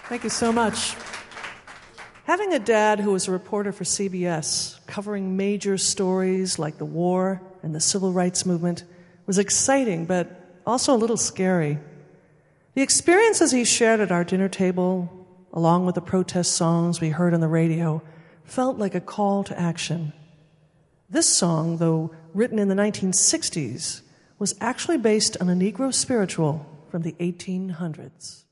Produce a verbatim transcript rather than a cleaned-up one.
Thank you so much. Having a dad who was a reporter for C B S, covering major stories like the war and the civil rights movement, was exciting, but also a little scary. The experiences he shared at our dinner table, along with the protest songs we heard on the radio, felt like a call to action. This song, though written in the nineteen sixties, was actually based on a Negro spiritual from the eighteen hundreds.